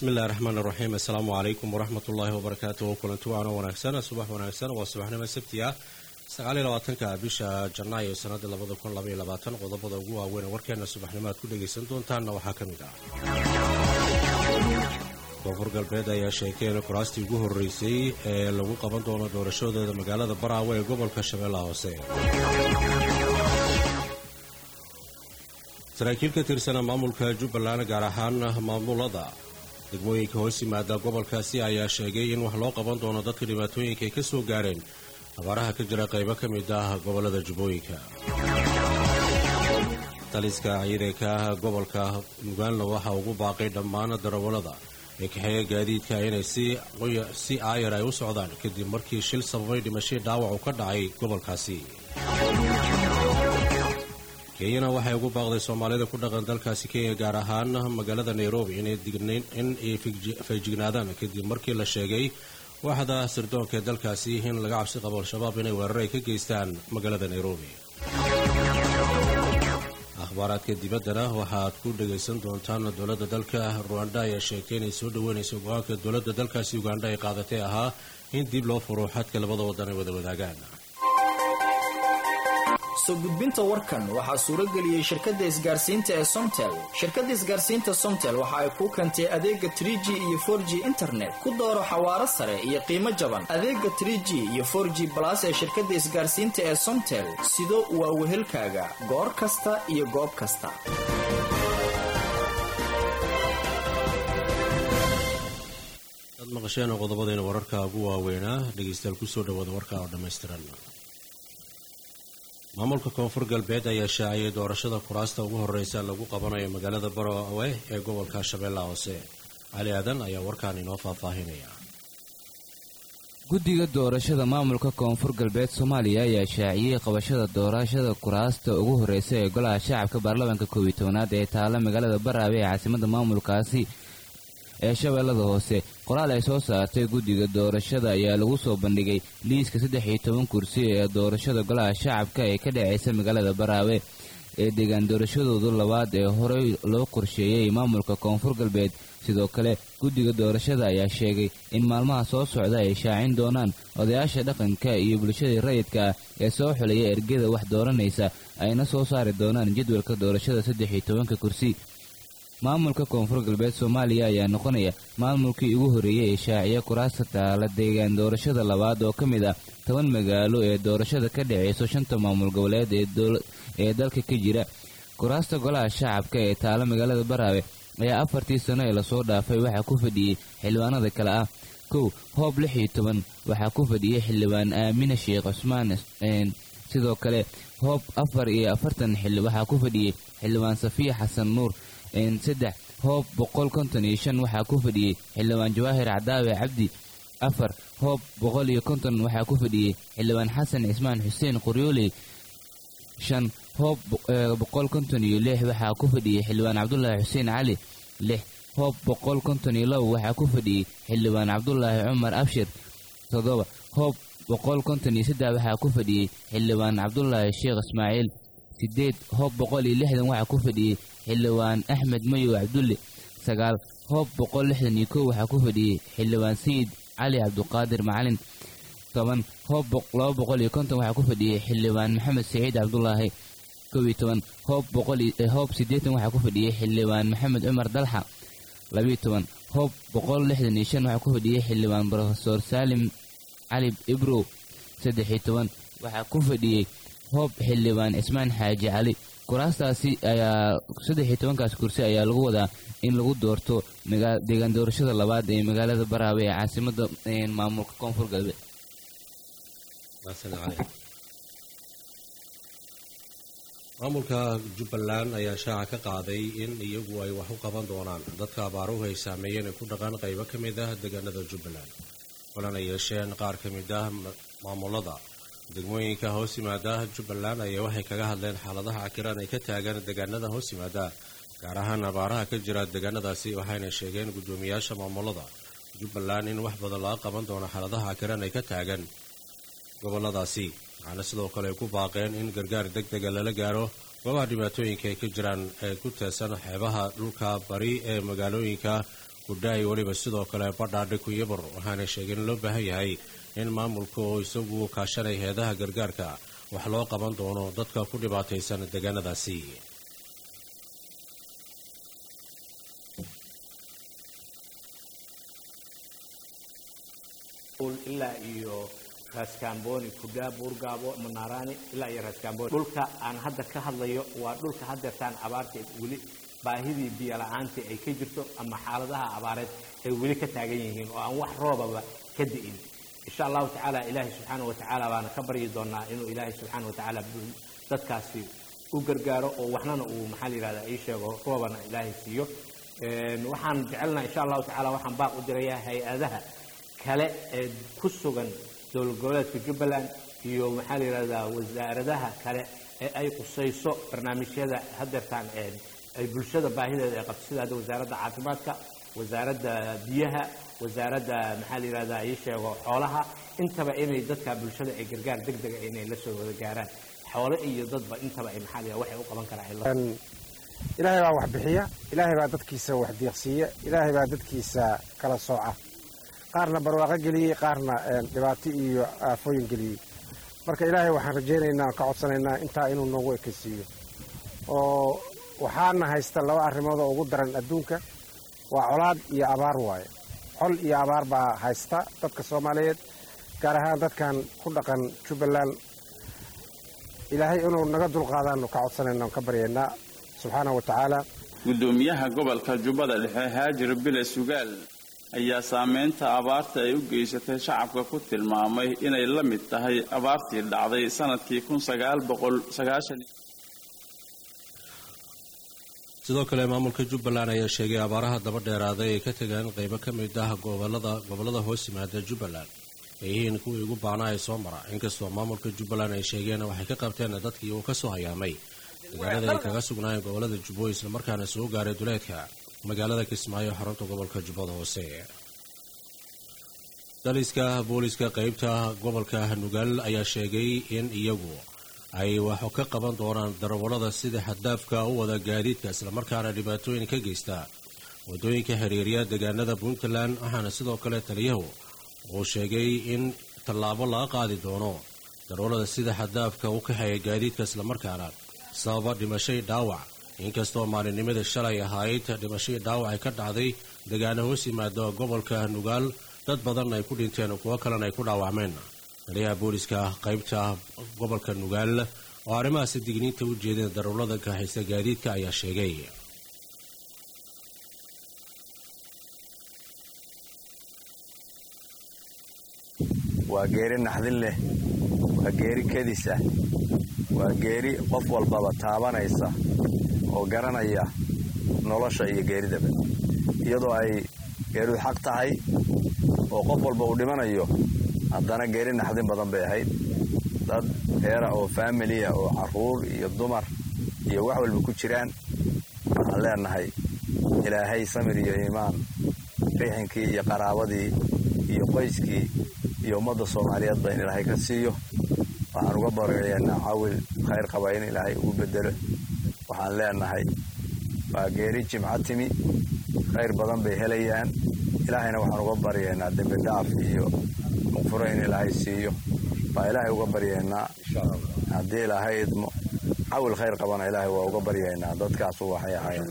بسم الله الرحمن الرحيم السلام عليكم ورحمة الله وبركاته كلنتو أنا ونكسنا صباح ونكسنا وصباحنا ما سبتيا سقالي لواتنك بيشا جناي سنة لبضل كون لبي لباتن وضبض وجوه وين وركنا صباحنا ما كل جسنتون تانا وحكمنا koonfur galbeed ayaa sheegay in kuraastii ugu horeysay ee lagu qaban doono doorashadooda magaalada Baraawe ee gobolka Shabeellaha Hoose. saraakiil ka tirsan maamulka Jubbaland gaar ahaan maamulada degmooyinka hoos yimaada gobolkaasi ayaa sheegay in wax loo qaban doono dadka dhibaatooyinka ay ka soo gaareen abaaraha ka jira qaybo ka mid ah gobolada Jubbooyinka. taliska ciidanka gobolka Uganda waxa ugu baaqay dhammaan darawalada kaxeeya gaadiidka inay si aayar ay u socdaan kadib markii shil sababay dhimasho dhaawac ka dhacay gobolkaasi. Kenya waxay ugu baaqday Soomaalida ku dhaqan dalkaasi Kenya gaar ahaan magaalada Nairobi inay dignayn in ay feejignaadaan kadib markii la sheegay waaxda sirdoonka dalkaasi in laga cabsi qabo al-shabaab inay weerar ay ka geystaan magaalada Nairobi. akhbaaraadka dibaddana waxaad ku dhagaysan doontaan dowladda dalka Rwanda ayaa sheegtay inay soo dhaweynayso go'aanka dowladda dalkaasi Uganda ay qaadatay ahaa in dib loo furo xadka labada wadan ay wada wadaagaan. soo gudbinta warkan waxaa suura geliyay shirkadda isgaarsiinta ee Somtel. shirkadda isgaarsiinta Somtel waxa ay ku keentay adeega 3G iyo 4G internet ku dooro xawaaro sare iyo qiimo jaban. adeega 3G iyo 4G plus ee shirkadda isgaarsiinta ee Somtel sido waa wehelkaaga goor kasta iyo goob kasta. dad maqasheen qodobada wararka ugu waaweynaa dhageystayaal ku soo dhawaada warka oo dhameystiran. maamulka koonfur galbeed ayaa shaaciyay doorashada kuraasta ugu horeysa lagu qabanayo magaalada Baraawe ee gobolka Shabeellaha Hoose. Ali Aadan ayaa warkaan inoo faahfaahinaya. guddiga doorashada maamulka koonfur galbeed Soomaaliya ayaa shaaciyay qabashada doorashada kuraasta ugu horeysa ee golaha shacabka baarlamaanka 12aad ee taala magaalada Baraawe ee caasimadda maamulkaasi ee Shabeellaha Hoose. qoraal ay soo saartay guddiga doorashada ayaa lagu soo bandhigay liiska 13 kursi ee doorashada golaha shacabka ee ka dhacaysa magaalada Baraawe ee deegaan doorashadooda labaad ee horey loo qorsheeyay maamulka koonfur galbeed. sidoo kale guddiga doorashada ayaa sheegay in maalmaha soo socda ay shaacin doonaan odayaasha dhaqanka iyo bulshada rayidka ee soo xulaya ergada wax dooranaysa ayna soo saari doonaan jadwalka doorashada 13 kursi. maamulka koonfur galbeed Soomaaliya ayaa noqonaya maamulkii ugu horeeyay ee shaaciya kuraasta taala deegaan doorashada labaad oo ka mid ah 10 magaalo ee doorashada ka dhacayso 5 maamul goboleed ee dalka ka jira. kuraasta golaha shacabka ee taala magaalada Baraawe ayaa 4 sano ee la soo dhaafay waxaa ku fadhiyay xildhibaanada kala ah. hoob 16 waxaa ku fadhiyay xildhibaan Aamina Sheekh Cusmaan. sidoo kale hoob 44 waxaa ku fadhiyay xildhibaan Safiya Xasan Nuur. 3 hoob 155 waxaa ku fadhiyay xildhibaan Jawaahir Cadaawe Cabdi. 4 hoob 150 waxaa ku fadhiyay xildhibaan Xasan Ismaan Xuseen Qoryooley. 5 hoob 156 waxaa ku fadhiyay xildhibaan Cabdullaahi Xuseen Cali. 6 hoob 152 waxaa ku fadhiyay xildhibaan Cabdullaahi Cumar Abshir. 7 hoob 153 waxaa ku fadhiyay xildhibaan Cabdullaahi Sheekh Ismaaciil. 8 hoob 160 waxaa ku fadhiyay xildhibaan Axmed Mayow Cabdulle. 9 hoob 161 waxaa ku fadhiyay xildhibaan Sayid Cali Cabduqaadir Macalin. 10 hoob 250 waxaa ku fadhiyay xildhibaan Maxamed Saciid Cabdullaahi. 11 hoob 80 waxaa ku fadhiyay xildhibaan Maxamed Cumar Dalxa. 12 hoob 165 waxaa ku fadhiyay xildhibaan Professor Salim Cali Ibro. 13 waxaa ku fadhiyay hoob xildhibaan Ismaan Xaaji Cali. kuraastaasi ayaa 13 kursi ayaa lagu wadaa in lagu doorto deegaan doorashada labaad ee magaalada Baraawe ee caasimadda maamulka koonfur galbeed. maamulka Jubbaland ayaa shaaca ka qaaday in iyagu ay wax u qaban doonaan dadka abaaruhu ay saameeyeen ee ku dhaqan qaybo ka mid ah deegaanada Jubbaland. kulan ay yeesheen qaar ka mid ah maamulada degmooyinka hoos yimaada Jubbaland ayaa waxay kaga hadleen xaaladaha cakiran ay ka taagan deegaanada hoos yimaada gaar ahaan abaaraha ka jira deegaanadaasi. waxayna sheegeen gudoomiyaasha maamulada Jubbaland in wax badan laga qaban doono xaaladaha cakiran ay ka taagan goboladaasi. waxaana sidoo kale ku baaqeen in gargaar degdeg ah lala gaaro goobaha dhibaatooyinka ay ka jiraan ee ku teesan xeebaha dhulka bari ee magaalooyinka kudhaay weliba sidoo kale badhaadhe kuyabur waxaana sheegeen in loo baahan yahay in maamulka oo isagu kaashanay heedaha gargaarka wax loo qaban doono dadka ku dhibaataysan deegaanadaasi. ilaa iyo Raskamboni Kudaa Burgabo Manarani ilaa iyo Raskamboni dhulka aan hadda ka hadlayo waa dhulka haddeertaan abaarta weli baahidii biyo la'aanta ay ka jirto ama xaaladaha abaareed ay weli ka taagan yihiin oo aan wax roobaba ka di'in. insha Allah ta'ala Ilaahi subhanahu wa ta'ala baana ka baryi doonaa inuu Ilaahi subhanahu wa ta'ala dadkaasi u gargaaro oo waxnana uu maxal yiraahdaa ay sheego roobana Ilaahi siiyo. waxaan jecelnahay insha Allah ta'ala waxaan baaq u dirayaa hay'adaha kale ee ku sugan dowlad goboleedka Jubbaland iyo maxal yiraahdaa wasaaradaha kale ee ay qusayso barnaamijyada haddeertaan ay bulshada baahideeda ay qabto sida wasaaradda caafimaadka, wasaaradda biyaha, wasaaradda maxal yiraahdaa ay sheego xoolaha intaba inay dadka bulshada ay gargaar degdeg ah inay la soo wada gaaraan xoolo iyo dadba intaba ay maxal yiraahdaa waxay u qaban karaan ilaahay baa wax bixiya, ilaahay baa dadkiisa wax deeqsiiya, ilaahay baa dadkiisa kala sooca, qaarna barwaaqo geliyey, qaarna dhibaato iyo aafooyin geliyey. marka ilaahay waxaan rajaynaynaa ka codsanaynaa intaa inuu noogu ekaysiiyo. oo waxaana haysta laba arrimood oo ugu daran adduunka waa colaad iyo abaar waaye. col iyo abaar baa haysta dadka Soomaaliyeed gaar ahaan dadkan ku dhaqan Jubbaland. ilaahay inuu naga dulqaadaan ka codsanaynaa ka baryaynaa subxaanahu wa ta'ala. gudoomiyaha gobolka Jubbada Dhexe Haajir Bile Sugaal ayaa saameynta abaarta ay u geysatay shacabka ku tilmaamay inay la mid tahay abaartii dhacday sanadkii 1990. sidoo kale maamulka Jubbaland ayaa sheegay abaaraha daba dheeraaday ay ka tagaan qaybo ka mid ah gobolada hoos yimaada Jubbaland ay yihiin kuwii ugu baanaa ay soo mara. inkastoo maamulka Jubbaland ay sheegeen waxay ka qabteen dadkii uu ka soo hayaamay deegaanada ay kaga sugnaayeen gobolada Jubbo isla markaana soo gaaray duleedka magaalada Kismaayo xarunta gobolka Jubbada Hoose. daliska booliska qaybta gobolka Nugaal ayaa sheegay in iyagu ay wax ka qaban doonaan darawalada sida xadaafka u wada gaadiidka isla markaana dhibaatooyin ka geysta wadooyinka xiriiriya deegaanada Puntland. waxaana sidoo kale taliyahu uu sheegay in tallaabo laga qaadi doono darawalada sida xadaafka u kaxeeya gaadiidka isla markaana sababa dhimasho dhaawac. inkastoo maalinimada shalay ahayd dhimasho dhaawac ay ka dhacday deegaano hoos yimaada gobolka Nugaal, dad badan ay ku dhinteen kuwa kalena ay ku dhaawacmeen. taliyaha booliska qaybta gobolka Nugaal oo arrimahaas digniinta u jeedeen darawalada ka haysta gaadiidka ayaa sheegay waa geeri naxdin leh, waa geeri kedis ah, waa geeri qof walbaba taabanaysa oo garanaya nolosha iyo geeridaba, iyadoo ay geeridu xaq tahay oo qof walba uu dhimanayo. haddana geeri naxdin badan bay ahayd. dad reera oo faamiliya oo carruur iyo dumar iyo wax walba ku jiraan. waxaan leenahay ilaahay samir iyo iimaan rixinkii iyo qaraabadii iyo qoyskii iyo ummadda Soomaaliyeed in ilaahay ka siiyo. waxaan uga baryaynaa cawil khayr qaba in ilaahay ugu bedelo. waxaan leenahay waa geeri jimca timi, khayr badan bay helayaan. ilaahayna waxaan uga baryaynaa dembi dhaaf iyo maqfuro in ilaahay siiyo. baa ilaahay uga baryaynaa haddii ilaahay idmo. cawil khayr qabana ilaahay waa uga baryaynaa. dadkaasu waxay ahaayeen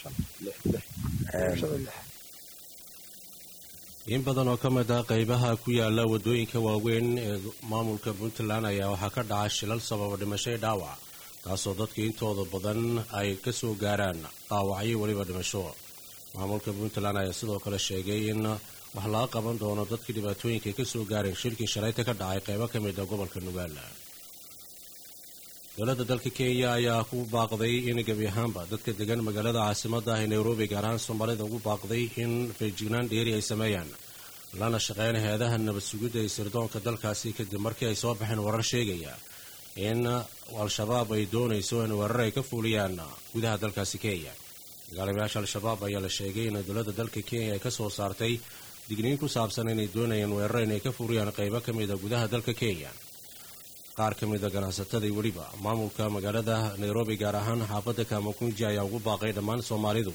in badan oo ka mid ah qaybaha ku yaala wadooyinka waaweyn ee maamulka Puntland ayaa waxaa ka dhacay shilal sababa dhimasho dhaawac, taasoo dadka intooda badan ay ka soo gaaraan dhaawacyo waliba dhimasho. maamulka Puntland ayaa sidoo kale sheegay in wax laga qaban doono dadkii dhibaatooyinka ka soo gaareen shilkii shalayta ka dhacay qaybo ka mid ah gobolka Nugaal. dowladda dalka Kenya ayaa ku baaqday in gabi ahaanba dadka degan magaalada caasimadda ah Nairobi gaar ahaan Soomaalida ugu baaqday in feejignaan dheeri ay sameeyaan lana shaqeeyaan hay'adaha nabad sugidda ee sirdoonka dalkaasi kadib markii ay soo baxeen warar sheegaya in al-shabaab ay doonayso in weerar ay ka fuliyaan gudaha dalkaasi Kenya. dagaalamayaasha al-shabaab ayaa la sheegay in dowladda dalka Kenya ay ka soo saartay digniin ku saabsan inay doonayaan weerar inay ka fuliyaan qaybo ka mid ah gudaha dalka Kenya. qaar ka mid ah ganacsatada waliba maamulka magaalada Nairobi gaar ahaan xaafadda Kamukunji ayaa ugu baaqay dhammaan Soomaalidu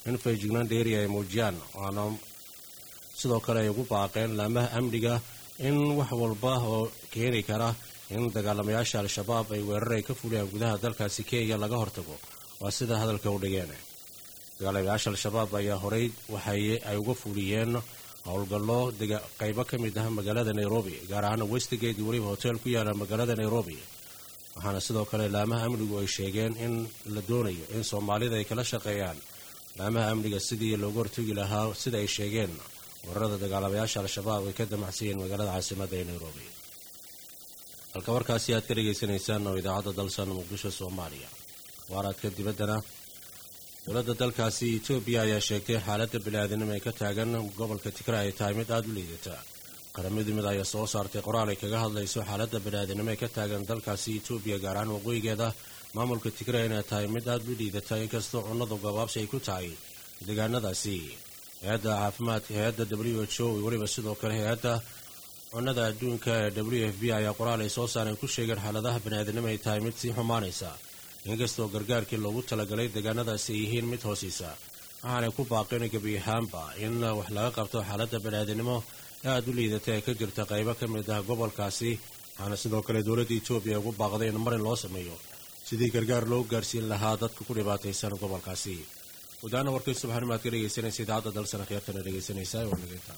in feejignaan dheeri ay muujiyaan waana sidoo kale ay ugu baaqeen laamaha amniga in wax walba oo keeni kara in dagaalamayaasha al-shabaab ay weerar ay ka fuliyaan gudaha dalkaasi Kenya laga hortago waa sida hadalka u dhigeen dagaalamayaasha al-shabaab ayaa horay ay uga fuliyeen howlgallo qaybo ka mid ah magaalada Nairobi gaar ahaan Westgate iyo weliba hotel ku yaala magaalada Nairobi waxaana sidoo kale laamaha amnigu ay sheegeen in la doonayo in Soomaalida ay kala shaqeeyaan laamaha amniga sidii looga hortagi lahaa sida ay sheegeen weerarada dagaalamayaasha al-shabaab ay ka damacsiiyeen magaalada caasimadda ee Nairobi halka warkaasi aad ka dhageysanaysaan oo idaacadda dalsan Muqdisho Soomaaliya waradka dibaddana dowladda dalkaasi Itoobiya ayaa sheegtay xaaladda bini'aadanimo ee ka taagan gobolka Tigray ay tahay mid aad u liidata qaramada mid ayaa soo saartay qoraal ay kaga hadlayso xaaladda bini'aadanimo ee ka taagan dalkaasi Itoobiya gaar ahaan waqooyigeeda maamulka Tigray inay tahay mid aad u liidata inkastoo cunnadu gabaabsi ay ku tahay deegaanadaasi hay'adda caafimaadka hay'adda WHO iyo weliba sidoo kale hay'adda cunnada adduunka ee WFP ayaa qoraal ay soo saareen ku sheegeen xaaladaha bini'aadanimo ay tahay mid sii xumaanaysa inkastoo gargaarkii loogu talagalay deegaanadaasi ay yihiin mid hooseysa waxaanay ku baaqeen gebi ahaanba in wax laga qabto xaaladda bini'aadanimo ee aad u liidata ee ka jirta qaybo ka mid ah gobolkaasi waxaana sidoo kale dowladda Itoobiya ugu baaqday in marin loo sameeyo sidii gargaar loo gaarsiin lahaa dadka ku dhibaataysan gobolkaasi wadaana warkay subaxnimaad ka dhegeysanaysa idaacadda dalsan khiyaartana dhegeysanaysaa waa nageynta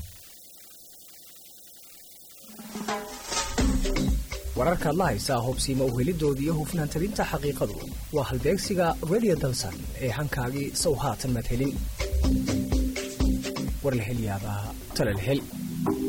wararkaad la haysaa hubsiima u helidoodii iyo hufnaan talinta xaqiiqadu waa halbeegsiga Radio Dalsan ee hankaagii sow haatan madhelin war la hel yaabaa tala la hel